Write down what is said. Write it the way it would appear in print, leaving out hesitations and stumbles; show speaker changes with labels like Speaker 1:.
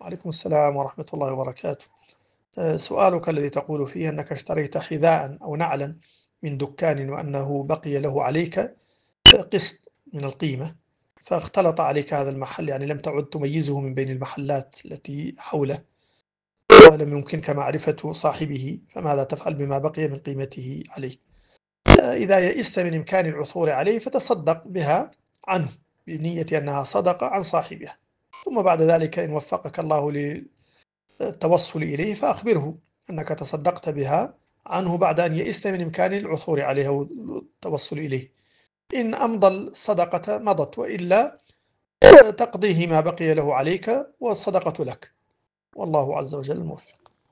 Speaker 1: وعليكم السلام ورحمة الله وبركاته. سؤالك الذي تقول فيه أنك اشتريت حذاء أو نعلا من دكان وأنه بقي له عليك قسط من القيمة، فاختلط عليك هذا المحل، يعني لم تعد تميزه من بين المحلات التي حوله، ولم يمكنك معرفة صاحبه، فماذا تفعل بما بقي من قيمته عليك؟ إذا يئست من إمكان العثور عليه فتصدق بها عنه بنية أنها صدقة عن صاحبها، ثم بعد ذلك إن وفقك الله للتوصل إليه فأخبره أنك تصدقت بها عنه بعد أن يئست من إمكان العثور عليها والتوصل إليه. إن أمضى الصدقة مضت، وإلا تقضيه ما بقي له عليك والصدقة لك، والله عز وجل موفق.